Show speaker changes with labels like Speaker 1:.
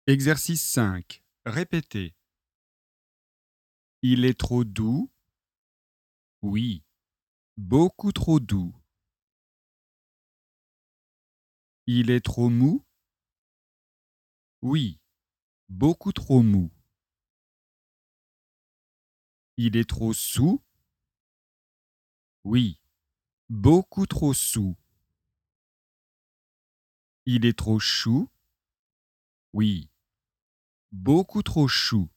Speaker 1: Exercice 5. Répétez. Il est trop doux. Oui, beaucoup trop doux. Il est trop mou. Oui, beaucoup trop mou. Il est trop saoul. Oui, beaucoup trop saoul. Il est trop chou. Oui, beaucoup trop chou.